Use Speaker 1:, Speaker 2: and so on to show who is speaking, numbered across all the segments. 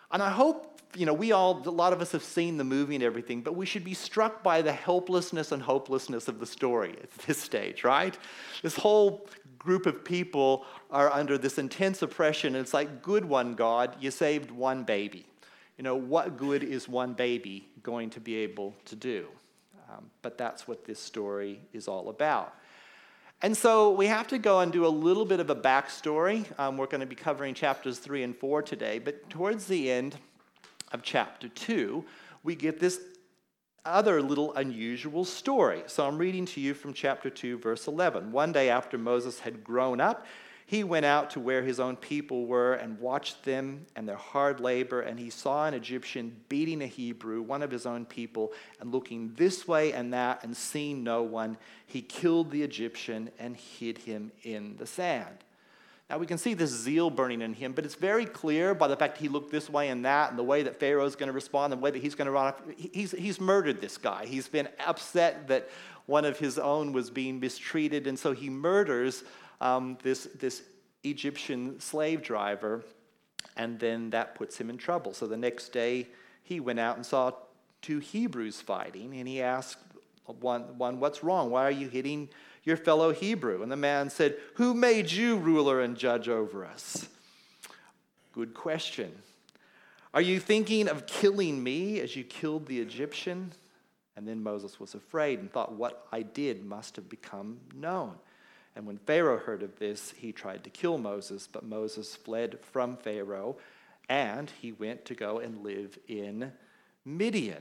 Speaker 1: And I hope, a lot of us have seen the movie and everything, but we should be struck by the helplessness and hopelessness of the story at this stage, right? This whole group of people are under this intense oppression, and it's like, good one, God, you saved one baby. What good is one baby going to be able to do? But that's what this story is all about. And so we have to go and do a little bit of a backstory. We're going to be covering chapters 3 and 4 today, but towards the end of chapter 2, we get this other little unusual story. So I'm reading to you from chapter 2, verse 11. One day after Moses had grown up, he went out to where his own people were and watched them and their hard labor, and he saw an Egyptian beating a Hebrew, one of his own people, and looking this way and that and seeing no one, he killed the Egyptian and hid him in the sand. Now we can see this zeal burning in him, but it's very clear by the fact he looked this way and that, and the way that Pharaoh's going to respond, the way that he's going to run off. He's murdered this guy. He's been upset that one of his own was being mistreated, and so he murders this Egyptian slave driver, and then that puts him in trouble. So the next day, he went out and saw two Hebrews fighting, and he asked one, "What's wrong? Why are you hitting your fellow Hebrew?" And the man said, "Who made you ruler and judge over us?" Good question. "Are you thinking of killing me as you killed the Egyptian?" And then Moses was afraid and thought, "What I did must have become known." And when Pharaoh heard of this, he tried to kill Moses, but Moses fled from Pharaoh, and he went to go and live in Midian.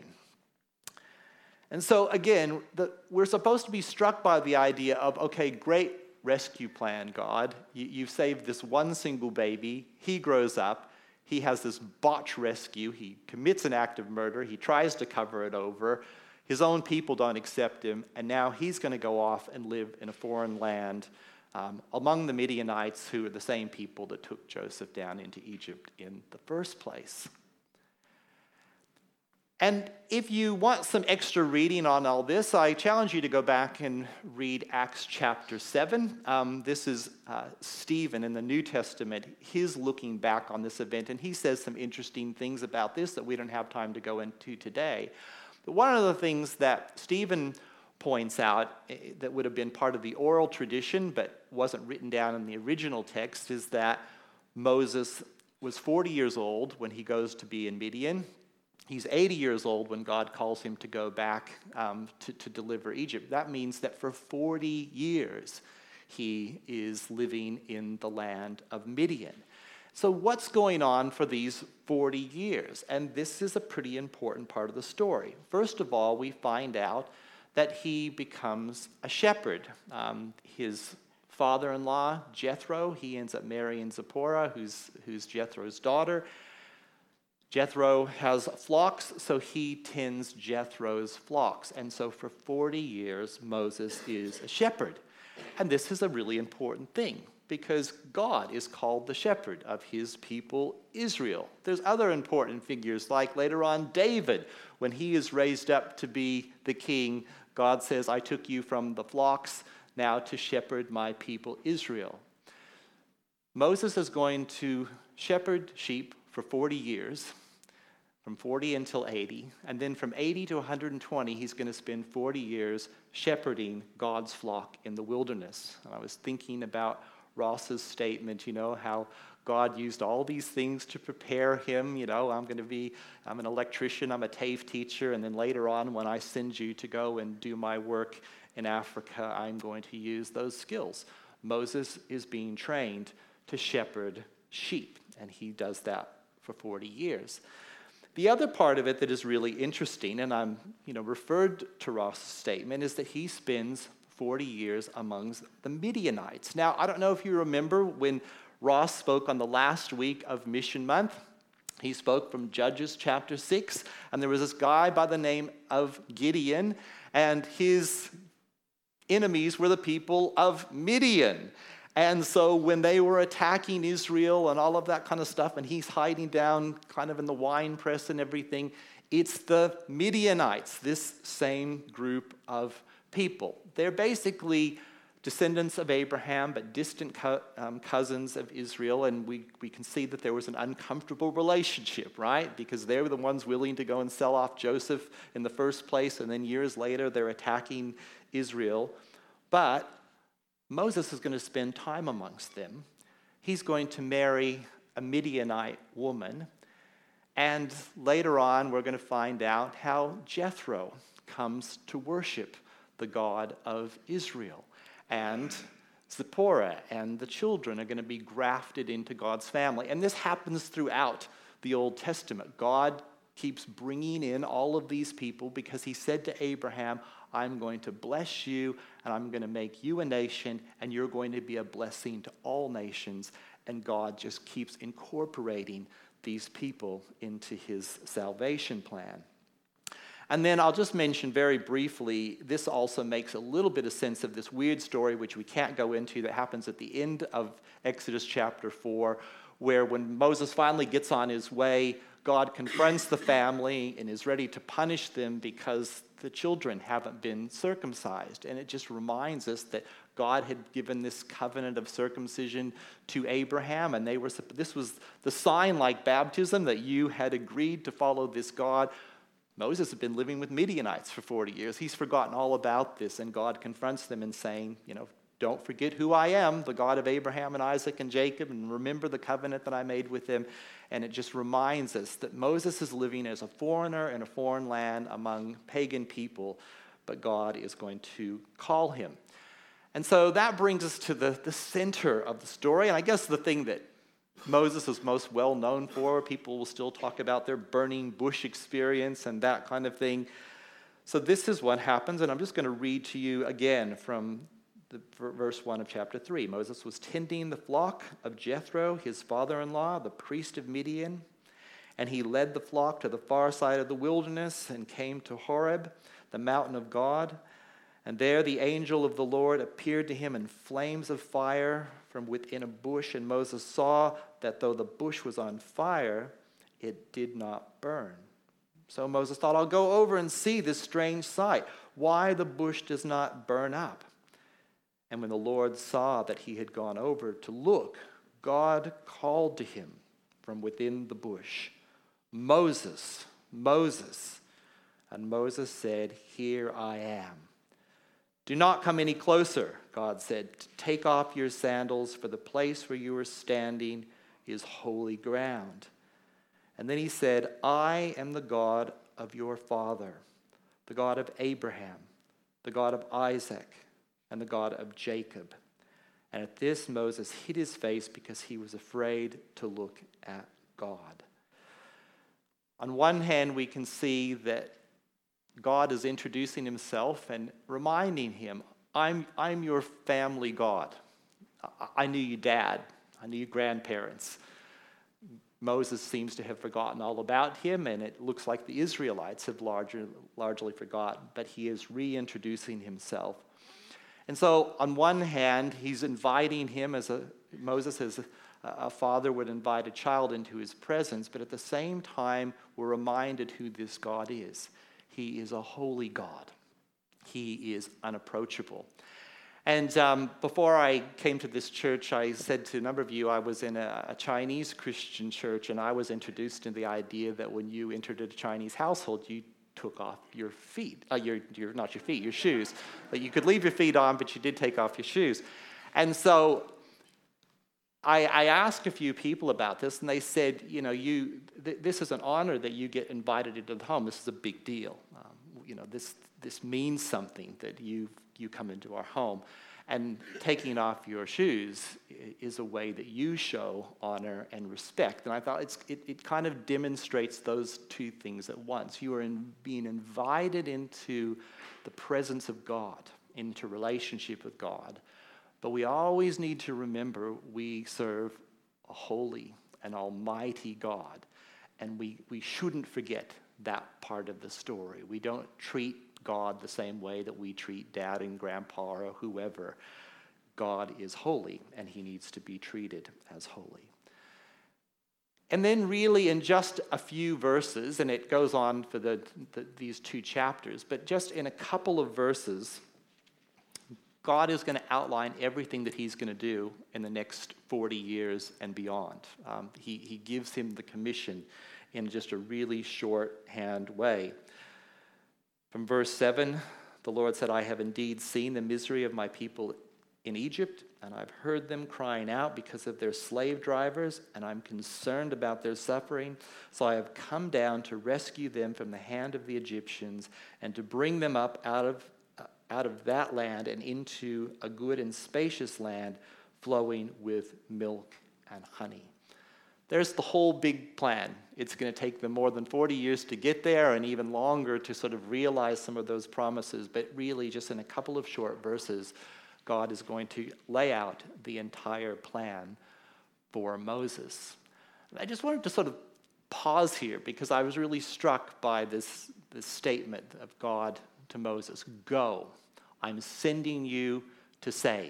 Speaker 1: And so again, we're supposed to be struck by the idea of, okay, great rescue plan, God. You've saved this one single baby. He grows up. He has this botched rescue. He commits an act of murder. He tries to cover it over. His own people don't accept him, and now he's going to go off and live in a foreign land among the Midianites, who are the same people that took Joseph down into Egypt in the first place. And if you want some extra reading on all this, I challenge you to go back and read Acts chapter 7. This is Stephen in the New Testament. He's looking back on this event, and he says some interesting things about this that we don't have time to go into today. But one of the things that Stephen points out that would have been part of the oral tradition but wasn't written down in the original text is that Moses was 40 years old when he goes to be in Midian. He's 80 years old when God calls him to go back to deliver Egypt. That means that for 40 years he is living in the land of Midian. So what's going on for these 40 years? And this is a pretty important part of the story. First of all, we find out that he becomes a shepherd. His father-in-law, Jethro, he ends up marrying Zipporah, who's Jethro's daughter. Jethro has flocks, so he tends Jethro's flocks. And so for 40 years, Moses is a shepherd. And this is a really important thing, because God is called the shepherd of his people Israel. There's other important figures, like later on David. When he is raised up to be the king, God says, "I took you from the flocks now to shepherd my people Israel." Moses is going to shepherd sheep for 40 years, from 40 until 80. And then from 80 to 120, he's going to spend 40 years shepherding God's flock in the wilderness. And I was thinking about Ross's statement, how God used all these things to prepare him. I'm an electrician, I'm a TAFE teacher, and then later on when I send you to go and do my work in Africa, I'm going to use those skills. Moses is being trained to shepherd sheep, and he does that for 40 years. The other part of it that is really interesting, and I'm referred to Ross's statement, is that he spends 40 years amongst the Midianites. Now, I don't know if you remember when Ross spoke on the last week of Mission Month. He spoke from Judges chapter 6, and there was this guy by the name of Gideon, and his enemies were the people of Midian. And so when they were attacking Israel and all of that kind of stuff, and he's hiding down kind of in the wine press and everything, it's the Midianites, this same group of people. They're basically descendants of Abraham, but distant cousins of Israel. And we can see that there was an uncomfortable relationship, right? Because they were the ones willing to go and sell off Joseph in the first place. And then years later, they're attacking Israel. But Moses is going to spend time amongst them. He's going to marry a Midianite woman. And later on, we're going to find out how Jethro comes to worship the God of Israel. And Zipporah and the children are going to be grafted into God's family. And this happens throughout the Old Testament. God keeps bringing in all of these people because he said to Abraham, I'm going to bless you, and I'm going to make you a nation, and you're going to be a blessing to all nations. And God just keeps incorporating these people into his salvation plan. And then I'll just mention very briefly, this also makes a little bit of sense of this weird story, which we can't go into, that happens at the end of Exodus chapter 4, where when Moses finally gets on his way, God confronts the family and is ready to punish them because the children haven't been circumcised. And it just reminds us that God had given this covenant of circumcision to Abraham, and this was the sign, like baptism, that you had agreed to follow this God. Moses had been living with Midianites for 40 years. He's forgotten all about this, and God confronts them in saying, don't forget who I am, the God of Abraham and Isaac and Jacob, and remember the covenant that I made with them. And it just reminds us that Moses is living as a foreigner in a foreign land among pagan people, but God is going to call him. And so that brings us to the center of the story, and I guess the thing that Moses is most well known for. People will still talk about their burning bush experience and that kind of thing. So this is what happens, and I'm just going to read to you again from verse 1 of chapter 3. Moses was tending the flock of Jethro, his father-in-law, the priest of Midian, and he led the flock to the far side of the wilderness and came to Horeb, the mountain of God. And there the angel of the Lord appeared to him in flames of fire from within a bush, and Moses saw that though the bush was on fire, it did not burn. So Moses thought, I'll go over and see this strange sight, why the bush does not burn up. And when the Lord saw that he had gone over to look, God called to him from within the bush, Moses, Moses. And Moses said, Here I am. Do not come any closer, God said. Take off your sandals, for the place where you are standing is holy ground. And then he said, I am the God of your father, the God of Abraham, the God of Isaac, and the God of Jacob. And at this, Moses hid his face because he was afraid to look at God. On one hand, we can see that God is introducing himself and reminding him, I'm your family God. I knew you dad. I knew your grandparents. Moses seems to have forgotten all about him, and it looks like the Israelites have largely forgotten, but he is reintroducing himself. And so on one hand, he's inviting him Moses as a father would invite a child into his presence, but at the same time, we're reminded who this God is. He is a holy God. He is unapproachable. And before I came to this church, I said to a number of you, I was in a Chinese Christian church, and I was introduced to the idea that when you entered a Chinese household, you took off your feet. Your shoes. But you could leave your feet on, but you did take off your shoes. And so I asked a few people about this, and they said, this is an honor that you get invited into the home. This is a big deal. This means something that you come into our home. And taking off your shoes is a way that you show honor and respect. And I thought it kind of demonstrates those two things at once. You are being invited into the presence of God, into relationship with God. But we always need to remember we serve a holy and almighty God. And we shouldn't forget that part of the story. We don't treat God the same way that we treat dad and grandpa or whoever. God is holy, and he needs to be treated as holy. And then really in just a few verses, and it goes on for these two chapters, but just in a couple of verses, God is going to outline everything that he's going to do in the next 40 years and beyond. He gives him the commission in just a really shorthand way. From verse 7, the Lord said, I have indeed seen the misery of my people in Egypt, and I've heard them crying out because of their slave drivers, and I'm concerned about their suffering. So I have come down to rescue them from the hand of the Egyptians and to bring them up out of that land and into a good and spacious land flowing with milk and honey. There's the whole big plan. It's going to take them more than 40 years to get there and even longer to sort of realize some of those promises. But really, just in a couple of short verses, God is going to lay out the entire plan for Moses. I just wanted to sort of pause here because I was really struck by this statement of God to Moses. Go, I'm sending you to save.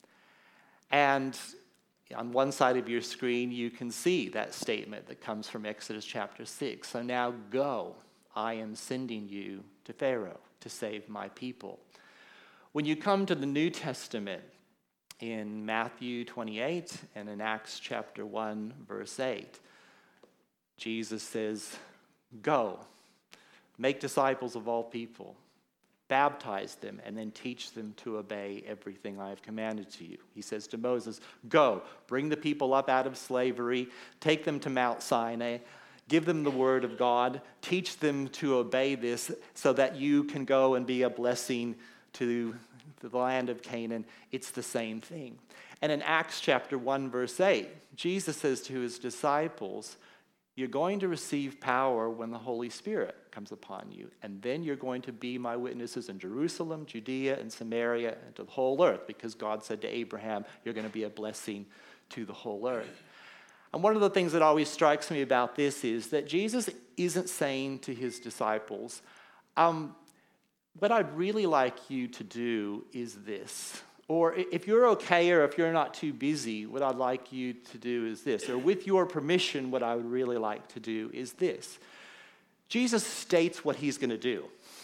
Speaker 1: And on one side of your screen, you can see that statement that comes from Exodus chapter 6. So now go, I am sending you to Pharaoh to save my people. When you come to the New Testament, in Matthew 28 and in Acts chapter 1, verse 8, Jesus says, go, make disciples of all people, baptize them, and then teach them to obey everything I have commanded to you. He says to Moses, go, bring the people up out of slavery, take them to Mount Sinai, give them the word of God, teach them to obey this so that you can go and be a blessing to the land of Canaan. It's the same thing. And in Acts chapter 1, verse 8, Jesus says to his disciples, you're going to receive power when the Holy Spirit comes upon you, and then you're going to be my witnesses in Jerusalem, Judea, and Samaria, and to the whole earth, because God said to Abraham, you're going to be a blessing to the whole earth. And one of the things that always strikes me about this is that Jesus isn't saying to his disciples, what I'd really like you to do is this. Or if you're okay or if you're not too busy, what I'd like you to do is this. Or with your permission, what I would really like to do is this. Jesus states what he's going to do.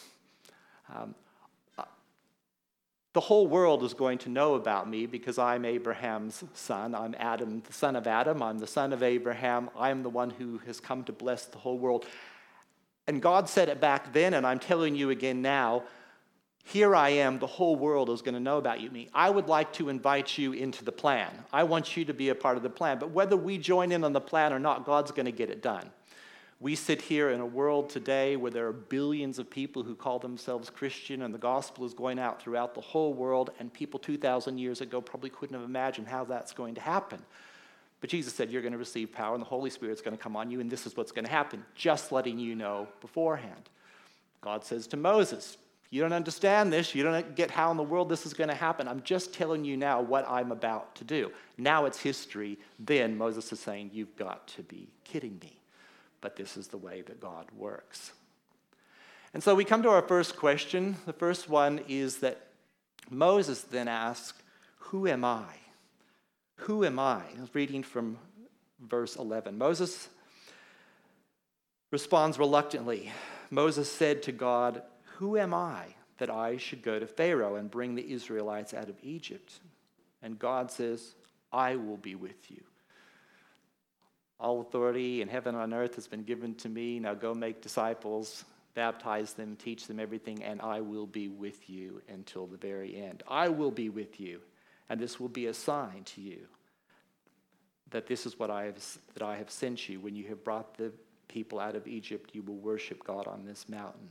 Speaker 1: The whole world is going to know about me because I'm Abraham's son. I'm Adam, the son of Adam. I'm the son of Abraham. I'm the one who has come to bless the whole world. And God said it back then, and I'm telling you again now, here I am, the whole world is going to know about you. I would like to invite you into the plan. I want you to be a part of the plan. But whether we join in on the plan or not, God's going to get it done. We sit here in a world today where there are billions of people who call themselves Christian, and the gospel is going out throughout the whole world, and people 2,000 years ago probably couldn't have imagined how that's going to happen. But Jesus said, you're going to receive power, and the Holy Spirit's going to come on you, and this is what's going to happen, just letting you know beforehand. God says to Moses, you don't understand this. You don't get how in the world this is going to happen. I'm just telling you now what I'm about to do. Now it's history. Then Moses is saying, you've got to be kidding me. But this is the way that God works. And so we come to our first question. The first one is that Moses then asks, who am I? Who am I? I was reading from verse 11. Moses responds reluctantly. Moses said to God, who am I that I should go to Pharaoh and bring the Israelites out of Egypt? And God says, I will be with you. All authority in heaven and on earth has been given to me. Now go make disciples, baptize them, teach them everything, and I will be with you until the very end. I will be with you, and this will be a sign to you that this is what I have sent you. When you have brought the people out of Egypt, you will worship God on this mountain.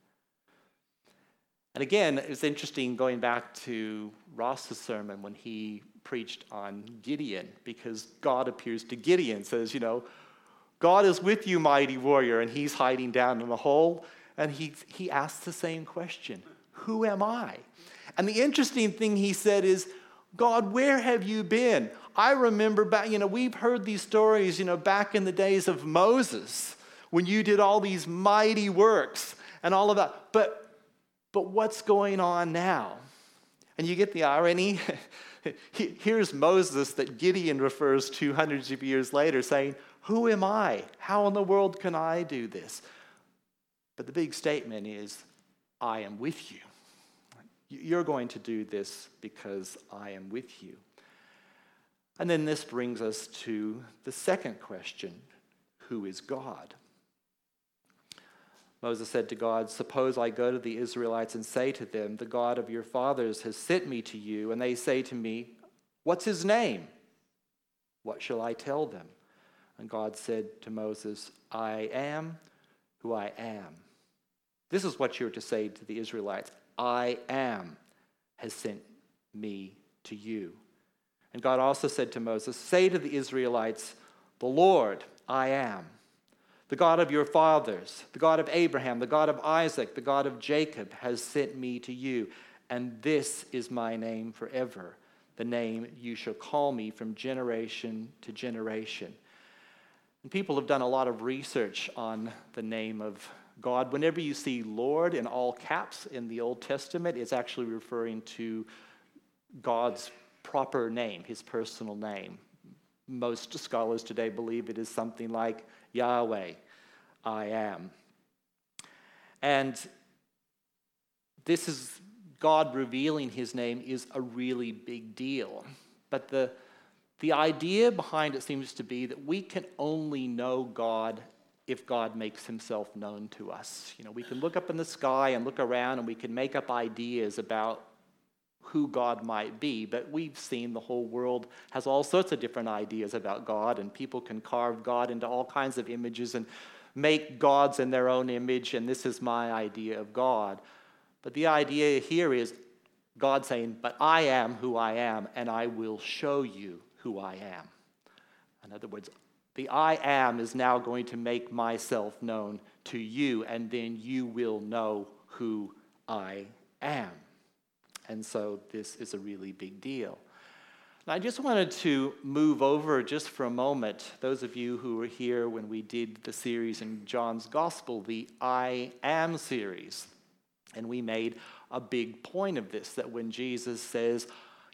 Speaker 1: And again, it's interesting going back to Ross's sermon when he preached on Gideon, because God appears to Gideon, says, God is with you, mighty warrior, and he's hiding down in a hole, and he asks the same question, who am I? And the interesting thing he said is, God, where have you been? I remember back, we've heard these stories, back in the days of Moses, when you did all these mighty works and all of that, but what's going on now? And you get the irony. Here's Moses that Gideon refers to hundreds of years later saying, who am I? How in the world can I do this? But the big statement is, I am with you. You're going to do this because I am with you. And then this brings us to the second question: who is God? Moses said to God, "Suppose I go to the Israelites and say to them, 'The God of your fathers has sent me to you,' and they say to me, 'What's his name?' What shall I tell them?" And God said to Moses, "I am who I am." This is what you're to say to the Israelites: "I am has sent me to you." And God also said to Moses, "Say to the Israelites, 'The Lord, I am, the God of your fathers, the God of Abraham, the God of Isaac, the God of Jacob, has sent me to you. And this is my name forever, the name you shall call me from generation to generation.'" And people have done a lot of research on the name of God. Whenever you see Lord in all caps in the Old Testament, it's actually referring to God's proper name, his personal name. Most scholars today believe it is something like Yahweh, I am. And this is God revealing his name is a really big deal. But the idea behind it seems to be that we can only know God if God makes himself known to us. We can look up in the sky and look around and we can make up ideas about who God might be, but we've seen the whole world has all sorts of different ideas about God, and people can carve God into all kinds of images and make gods in their own image, and this is my idea of God. But the idea here is God saying, "But I am who I am, and I will show you who I am." In other words, the I am is now going to make myself known to you, and then you will know who I am. And so this is a really big deal. Now, I just wanted to move over just for a moment. Those of you who were here when we did the series in John's Gospel, the I Am series, and we made a big point of this, that when Jesus says,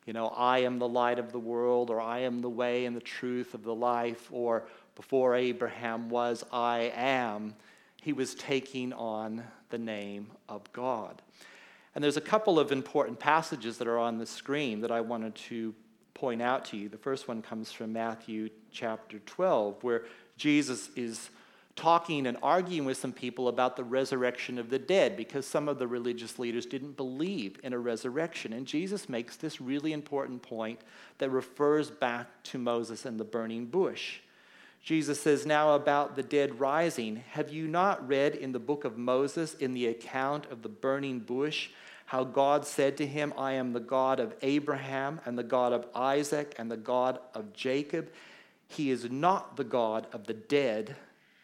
Speaker 1: "I am the light of the world," or "I am the way and the truth of the life," or "before Abraham was, I am," he was taking on the name of God. And there's a couple of important passages that are on the screen that I wanted to point out to you. The first one comes from Matthew chapter 12, where Jesus is talking and arguing with some people about the resurrection of the dead, because some of the religious leaders didn't believe in a resurrection. And Jesus makes this really important point that refers back to Moses and the burning bush. Jesus says, "Now about the dead rising, have you not read in the book of Moses, in the account of the burning bush, how God said to him, 'I am the God of Abraham and the God of Isaac and the God of Jacob'? He is not the God of the dead,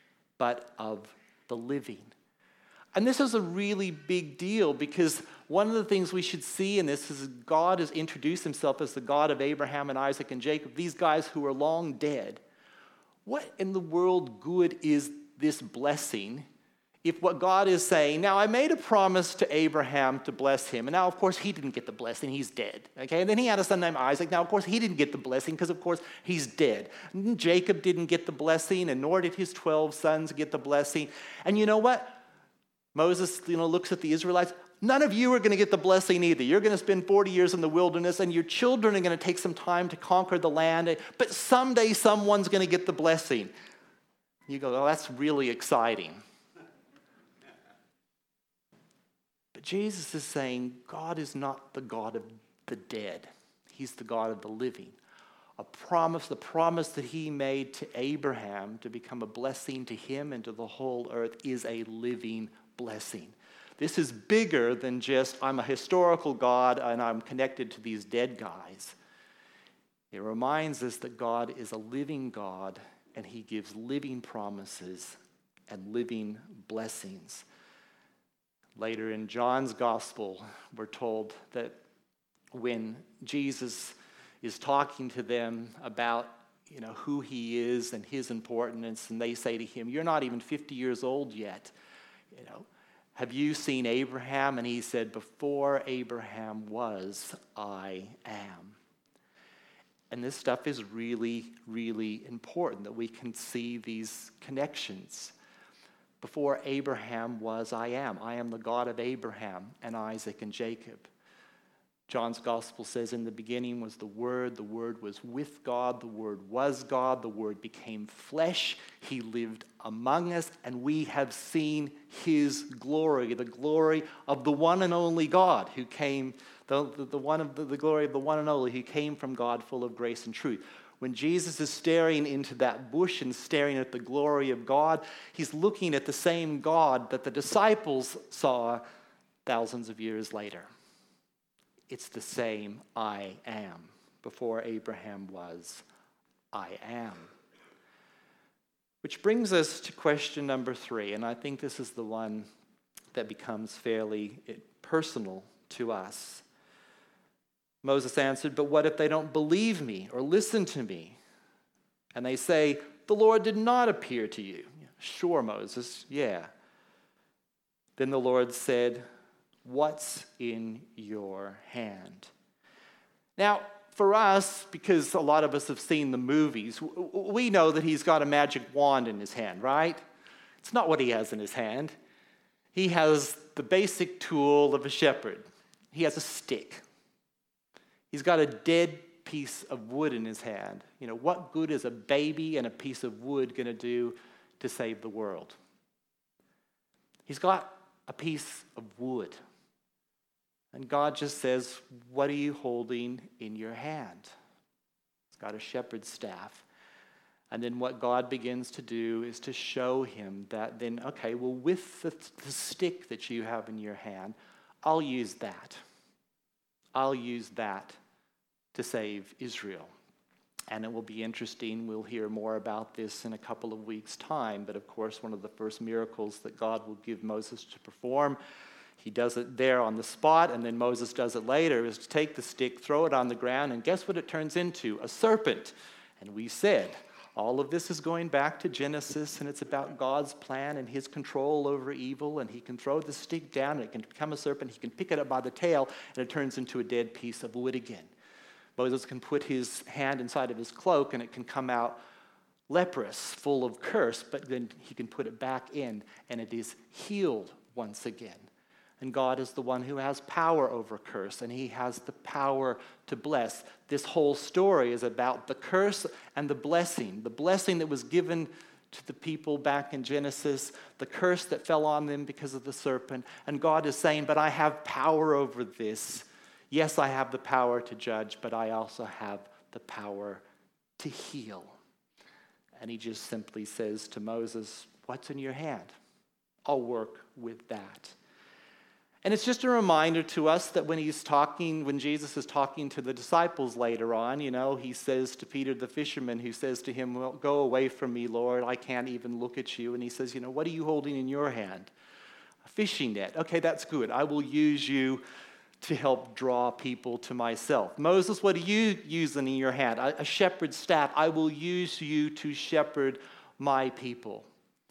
Speaker 1: but of the living." And this is a really big deal, because one of the things we should see in this is God has introduced himself as the God of Abraham and Isaac and Jacob, these guys who are long dead. What in the world good is this blessing if what God is saying, "Now I made a promise to Abraham to bless him, and now of course he didn't get the blessing, he's dead." Okay, and then he had a son named Isaac. Now of course he didn't get the blessing because of course he's dead. And Jacob didn't get the blessing, and nor did his 12 sons get the blessing. And you know what? Moses, looks at the Israelites. None of you are going to get the blessing either. You're going to spend 40 years in the wilderness, and your children are going to take some time to conquer the land, but someday someone's going to get the blessing. You go, "Oh, that's really exciting." But Jesus is saying God is not the God of the dead. He's the God of the living. The promise that he made to Abraham to become a blessing to him and to the whole earth is a living blessing. This is bigger than just, I'm a historical God and I'm connected to these dead guys. It reminds us that God is a living God, and he gives living promises and living blessings. Later in John's Gospel, we're told that when Jesus is talking to them about who he is and his importance, and they say to him, "You're not even 50 years old yet. Have you seen Abraham?" And he said, "Before Abraham was, I am." And this stuff is really, really important, that we can see these connections. Before Abraham was, I am. I am the God of Abraham and Isaac and Jacob. John's gospel says, in the beginning was the Word was with God, the Word was God, the Word became flesh, he lived among us, and we have seen his glory, the glory of the one and only God who came, the glory of the one and only who came from God, full of grace and truth. When Jesus is staring into that bush and staring at the glory of God, he's looking at the same God that the disciples saw thousands of years later. It's the same I am. Before Abraham was, I am. Which brings us to question number 3, and I think this is the one that becomes fairly personal to us. Moses answered, but what if they don't believe me or listen to me? And they say, the Lord did not appear to you. Sure, Moses, yeah. Then the Lord said, what's in your hand? Now, for us, because a lot of us have seen the movies, we know that he's got a magic wand in his hand, right? It's not what he has in his hand. He has the basic tool of a shepherd. He has a stick. He's got a dead piece of wood in his hand. You know, what good is a baby and a piece of wood going to do to save the world? He's got a piece of wood. And God just says, what are you holding in your hand? He's got a shepherd's staff. And then what God begins to do is to show him that then, okay, well, with the stick that you have in your hand, I'll use that. I'll use that to save Israel. And it will be interesting. We'll hear more about this in a couple of weeks' time. But of course, one of the first miracles that God will give Moses to perform, he does it there on the spot, and then Moses does it later, is to take the stick, throw it on the ground, and guess what it turns into? A serpent. And we said, all of this is going back to Genesis, and it's about God's plan and his control over evil, and he can throw the stick down, and it can become a serpent. He can pick it up by the tail, and it turns into a dead piece of wood again. Moses can put his hand inside of his cloak, and it can come out leprous, full of curse, but then he can put it back in, and it is healed once again. And God is the one who has power over curse, and he has the power to bless. This whole story is about the curse and the blessing that was given to the people back in Genesis, the curse that fell on them because of the serpent. And God is saying, but I have power over this. Yes, I have the power to judge, but I also have the power to heal. And he just simply says to Moses, what's in your hand? I'll work with that. And it's just a reminder to us that when Jesus is talking to the disciples later on, he says to Peter the fisherman, who says to him, well, go away from me, Lord, I can't even look at you. And he says, what are you holding in your hand? A fishing net. Okay, that's good. I will use you to help draw people to myself. Moses, what are you using in your hand? A shepherd's staff. I will use you to shepherd my people.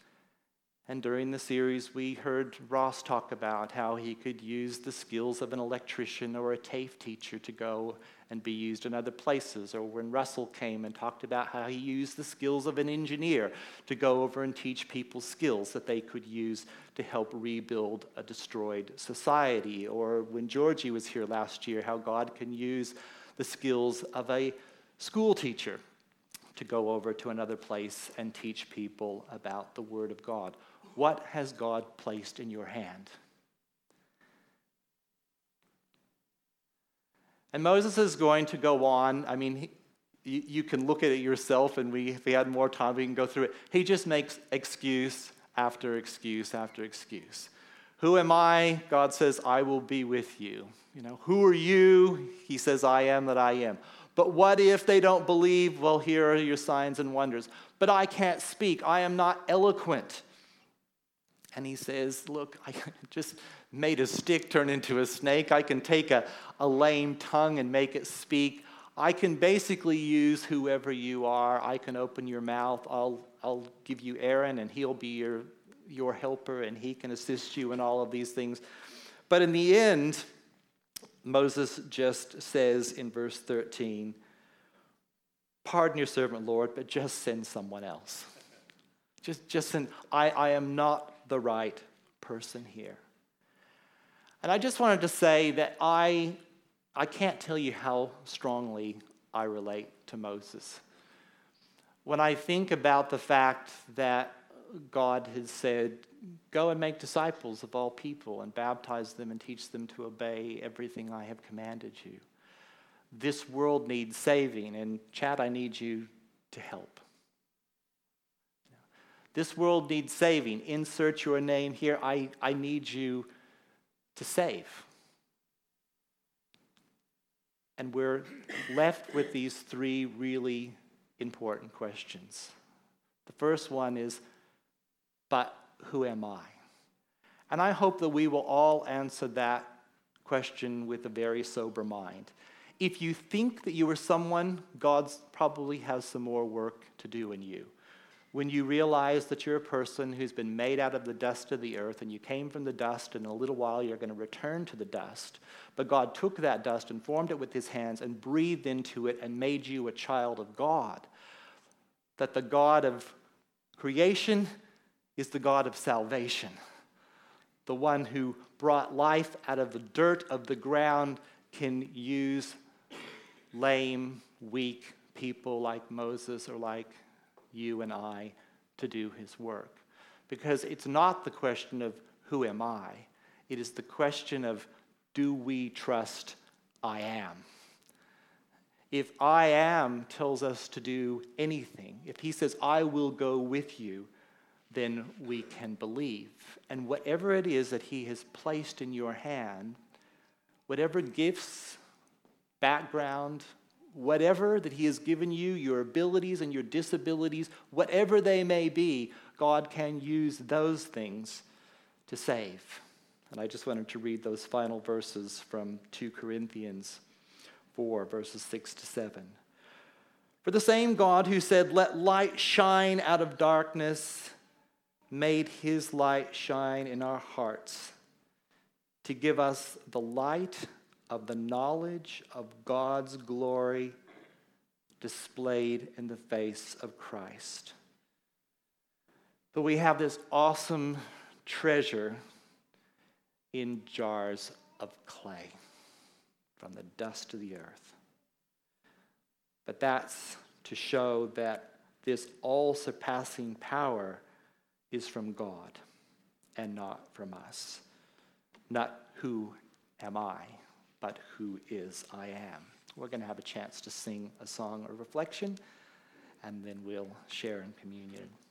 Speaker 1: And during the series, we heard Ross talk about how he could use the skills of an electrician or a TAFE teacher to go and be used in other places. Or when Russell came and talked about how he used the skills of an engineer to go over and teach people skills that they could use to help rebuild a destroyed society. Or when Georgie was here last year, how God can use the skills of a school teacher to go over to another place and teach people about the Word of God. What has God placed in your hand? And Moses is going to go on. I mean, you can look at it yourself, and if we had more time, we can go through it. He just makes excuse after excuse after excuse. Who am I? God says, I will be with you. Who are you? He says, I am that I am. But what if they don't believe? Well, here are your signs and wonders. But I can't speak. I am not eloquent. And he says, look, I just made a stick turn into a snake. I can take a lame tongue and make it speak. I can basically use whoever you are. I can open your mouth. I'll give you Aaron, and he'll be your helper, and he can assist you in all of these things. But in the end, Moses just says in verse 13, pardon your servant, Lord, but just send someone else. Just send, I am not the right person here. And I just wanted to say that I I can't tell you how strongly I relate to Moses. When I think about the fact that God has said, go and make disciples of all people and baptize them and teach them to obey everything I have commanded you. This world needs saving, and Chad, I need you to help. This world needs saving. Insert your name here. I need you to save. And we're left with these three really important questions. The first one is, but who am I? And I hope that we will all answer that question with a very sober mind. If you think that you are someone, God probably has some more work to do in you. When you realize that you're a person who's been made out of the dust of the earth and you came from the dust, and in a little while you're going to return to the dust. But God took that dust and formed it with his hands and breathed into it and made you a child of God. That the God of creation is the God of salvation. The one who brought life out of the dirt of the ground can use lame, weak people like Moses or like you and I to do his work. Because it's not the question of who am I? It is the question of, do we trust I am? If I am tells us to do anything, if he says, I will go with you, then we can believe. And whatever it is that he has placed in your hand, whatever gifts, background, whatever that he has given you, your abilities and your disabilities, whatever they may be, God can use those things to save. And I just wanted to read those final verses from 2 Corinthians 4, verses 6 to 7. For the same God who said, let light shine out of darkness, made his light shine in our hearts to give us the light of the knowledge of God's glory displayed in the face of Christ. But we have this awesome treasure in jars of clay from the dust of the earth. But that's to show that this all-surpassing power is from God and not from us. Not who am I, but who is I am. We're going to have a chance to sing a song of reflection, and then we'll share in communion.